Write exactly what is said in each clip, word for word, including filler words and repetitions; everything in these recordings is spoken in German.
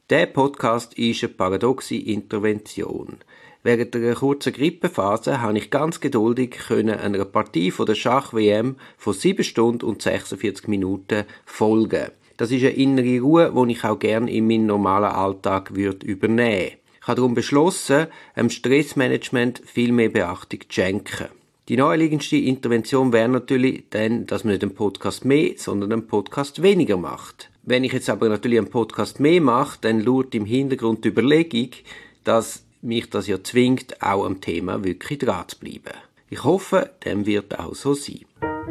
Der Podcast ist eine paradoxe Intervention. Während einer kurzen Grippephase habe ich ganz geduldig einer Partie von der Schach-W M von sieben Stunden und sechsundvierzig Minuten folgen. Das ist eine innere Ruhe, die ich auch gerne in meinen normalen Alltag würde übernehmen. Ich habe darum beschlossen, dem Stressmanagement viel mehr Beachtung zu schenken. Die naheliegendste Intervention wäre natürlich dann, dass man nicht einen Podcast mehr, sondern einen Podcast weniger macht. Wenn ich jetzt aber natürlich einen Podcast mehr mache, dann lauert im Hintergrund die Überlegung, dass mich das ja zwingt, auch am Thema wirklich dran zu bleiben. Ich hoffe, dem wird auch so sein.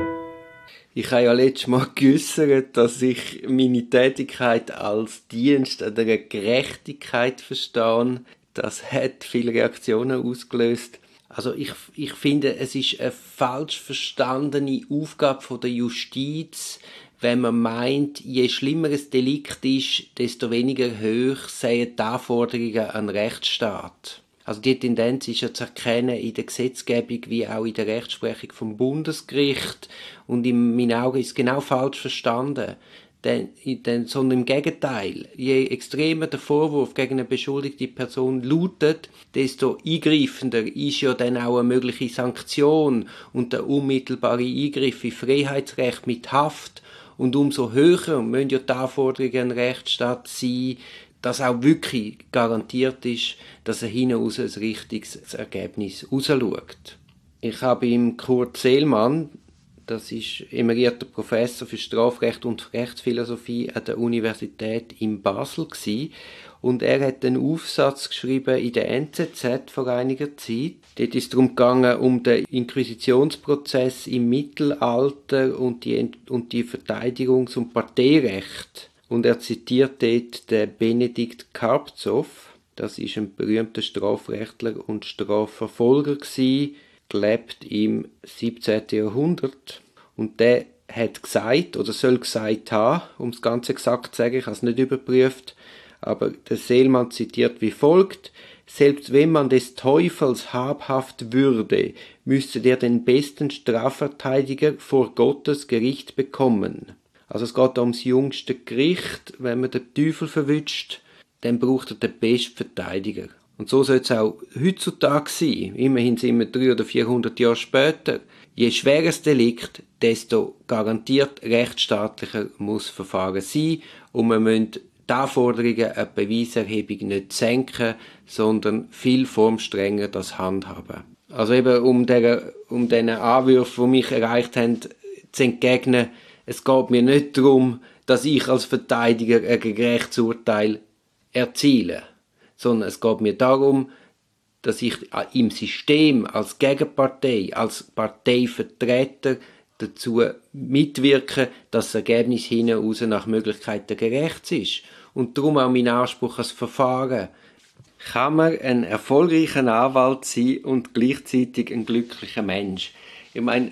Ich habe ja letztes Mal geäussert, dass ich meine Tätigkeit als Dienst an der Gerechtigkeit verstehe. Das hat viele Reaktionen ausgelöst. Also ich, ich finde, es ist eine falsch verstandene Aufgabe von der Justiz, wenn man meint, je schlimmer ein Delikt ist, desto weniger hoch seien die Anforderungen an den Rechtsstaat. Also die Tendenz ist ja zu erkennen in der Gesetzgebung wie auch in der Rechtsprechung vom Bundesgericht. Und in meinen Augen ist es genau falsch verstanden. Denn, denn, sondern im Gegenteil, je extremer der Vorwurf gegen eine beschuldigte Person lautet, desto eingreifender ist ja dann auch eine mögliche Sanktion und der unmittelbare Eingriff in Freiheitsrecht mit Haft. Und umso höher müssen ja die Anforderungen an den Rechtsstaat sein, dass auch wirklich garantiert ist, dass er hinten raus ein richtiges Ergebnis rausschaut. Ich habe im Kurt Seelmann, das ist emerierter Professor für Strafrecht und Rechtsphilosophie an der Universität in Basel gewesen. Und er hat einen Aufsatz geschrieben in der N Z Z vor einiger Zeit. Dort ist es darum gegangen, um den Inquisitionsprozess im Mittelalter und die, und die Verteidigungs- und Parteirecht. Und er zitiert dort den Benedikt Karpzow. Das ist ein berühmter Strafrechtler und Strafverfolger gewesen, gelebt im siebzehnten Jahrhundert. Und der hat gesagt, oder soll gesagt haben, um das Ganze gesagt zu sagen, ich habe es nicht überprüft, aber der Seelmann zitiert wie folgt: Selbst wenn man des Teufels habhaft würde, müsste der den besten Strafverteidiger vor Gottes Gericht bekommen. Also es geht ums jüngste Gericht. Wenn man den Teufel verwünscht, dann braucht er den besten Verteidiger. Und so soll es auch heutzutage sein. Immerhin sind wir dreihundert oder vierhundert Jahre später. Je schweres Delikt, desto garantiert rechtsstaatlicher muss das Verfahren sein. Und wir müssen die Anforderungen an die Beweiserhebung nicht senken, sondern viel formstrenger das handhaben. Also eben, um diesen um Anwürfen, die mich erreicht haben, zu entgegnen, es geht mir nicht darum, dass ich als Verteidiger ein gerechtes Urteil erziele, sondern es geht mir darum, dass ich im System als Gegenpartei, als Parteivertreter dazu mitwirke, dass das Ergebnis hinten raus nach Möglichkeiten gerecht ist. Und darum auch mein Anspruch als Verfahren. Kann man ein erfolgreicher Anwalt sein und gleichzeitig ein glücklicher Mensch? Ich meine,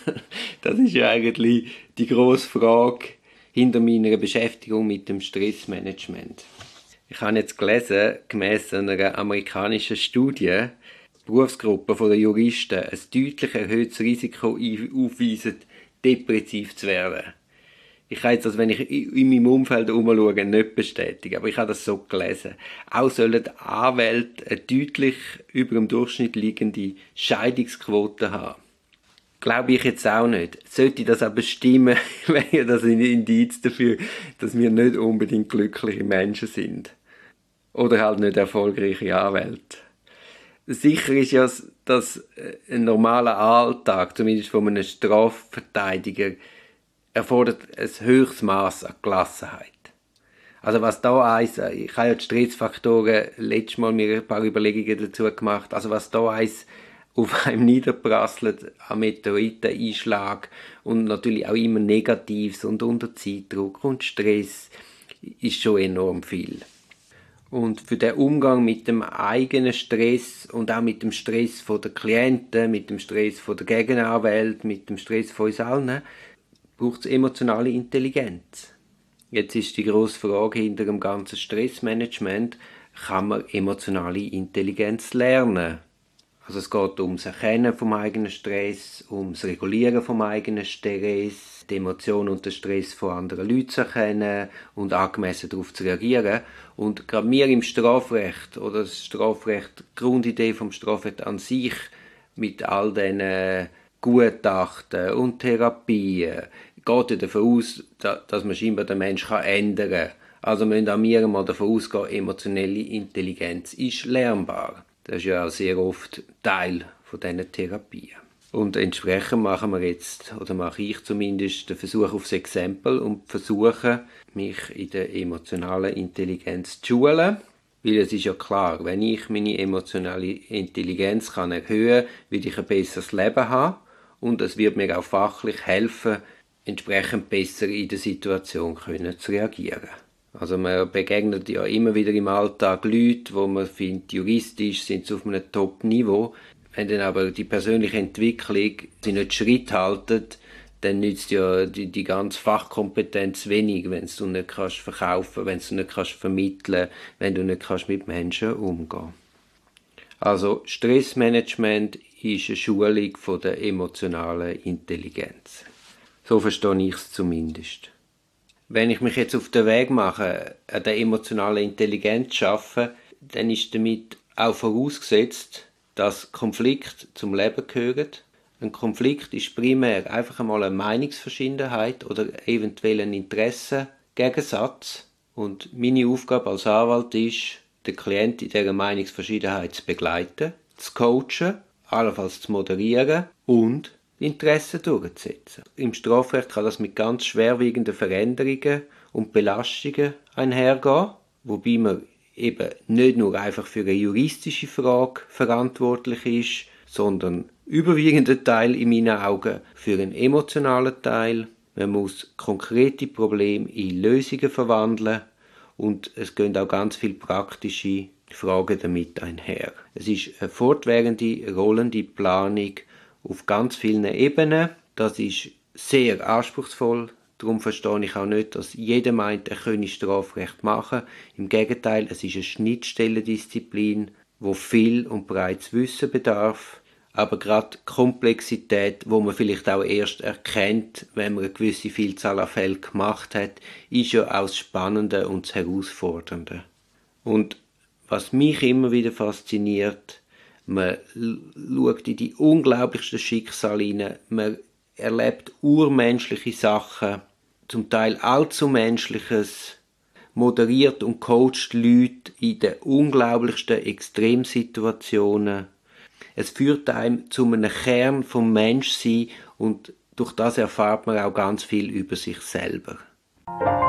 das ist ja eigentlich die grosse Frage hinter meiner Beschäftigung mit dem Stressmanagement. Ich habe jetzt gelesen, gemäss einer amerikanischen Studie, Berufsgruppen der Juristen ein deutlich erhöhtes Risiko aufweisen, depressiv zu werden. Ich kann jetzt, also wenn ich in meinem Umfeld herumschaue, nicht bestätigen, aber ich habe das so gelesen. Auch sollen Anwälte eine deutlich über dem Durchschnitt liegende Scheidungsquote haben. Glaube ich jetzt auch nicht. Sollte das aber stimmen, wäre das ein Indiz dafür, dass wir nicht unbedingt glückliche Menschen sind. Oder halt nicht erfolgreiche Anwälte. Sicher ist ja, dass ein normaler Alltag, zumindest von einem Strafverteidiger, erfordert ein höchstes Maß an Gelassenheit. Also was da eins, ich habe ja die Stressfaktoren letztes Mal mir ein paar Überlegungen dazu gemacht, also was da eins auf einem niederprasselt, an Meteoriteneinschlag und natürlich auch immer Negatives und unter Zeitdruck und Stress, ist schon enorm viel. Und für den Umgang mit dem eigenen Stress und auch mit dem Stress von der Klienten, mit dem Stress von der Gegenanwälte, mit dem Stress von uns allen, braucht es emotionale Intelligenz. Jetzt ist die grosse Frage hinter dem ganzen Stressmanagement, kann man emotionale Intelligenz lernen? Also es geht ums Erkennen vom eigenen Stress, ums Regulieren vom eigenen Stress, die Emotionen und den Stress von anderen Leuten zu erkennen und angemessen darauf zu reagieren. Und gerade wir im Strafrecht, oder das Strafrecht, die Grundidee vom Strafrecht an sich, mit all diesen Gutachten und Therapien, geht ja davon aus, dass man scheinbar den Menschen ändern kann. Also müssen auch wir mal davon ausgehen, emotionelle Intelligenz ist lernbar. Das ist ja auch sehr oft Teil von diesen Therapien. Und entsprechend machen wir jetzt, oder mache ich zumindest, den Versuch aufs Exempel und versuche, mich in der emotionalen Intelligenz zu schulen. Weil es ist ja klar, wenn ich meine emotionale Intelligenz kann erhöhen kann, will ich ein besseres Leben haben und es wird mir auch fachlich helfen, entsprechend besser in der Situation können zu reagieren. Also man begegnet ja immer wieder im Alltag Leute, wo man findet, juristisch sind sie auf einem Top-Niveau. Wenn dann aber die persönliche Entwicklung sie nicht Schritt halten, dann nützt ja die, die ganze Fachkompetenz wenig, wenn du nicht kannst verkaufen, wenn du nicht kannst vermitteln, wenn du nicht kannst mit Menschen umgehen. Also Stressmanagement ist eine Schulung von der emotionalen Intelligenz. So verstehe ich es zumindest. Wenn ich mich jetzt auf den Weg mache, an der emotionalen Intelligenz zu arbeiten, dann ist damit auch vorausgesetzt, dass Konflikte zum Leben gehören. Ein Konflikt ist primär einfach einmal eine Meinungsverschiedenheit oder eventuell ein Interessengegensatz. Und meine Aufgabe als Anwalt ist, den Klienten in dieser Meinungsverschiedenheit zu begleiten, zu coachen, allenfalls zu moderieren und Interessen durchzusetzen. Im Strafrecht kann das mit ganz schwerwiegenden Veränderungen und Belastungen einhergehen, wobei man eben nicht nur einfach für eine juristische Frage verantwortlich ist, sondern überwiegender Teil in meinen Augen für einen emotionalen Teil. Man muss konkrete Probleme in Lösungen verwandeln und es gehen auch ganz viele praktische Fragen damit einher. Es ist eine fortwährende, rollende Planung auf ganz vielen Ebenen. Das ist sehr anspruchsvoll. Darum verstehe ich auch nicht, dass jeder meint, er könne Strafrecht machen. Im Gegenteil, es ist eine Schnittstellendisziplin, wo viel und breites Wissen bedarf. Aber gerade Komplexität, wo man vielleicht auch erst erkennt, wenn man eine gewisse Vielzahl an Fällen gemacht hat, ist ja auch das Spannende und das Herausfordernde. Und was mich immer wieder fasziniert, man schaut in die unglaublichsten Schicksale hinein, man erlebt urmenschliche Sachen, zum Teil allzu Menschliches, moderiert und coacht Leute in den unglaublichsten Extremsituationen. Es führt einem zu einem Kern vom Menschsein und durch das erfahrt man auch ganz viel über sich selber.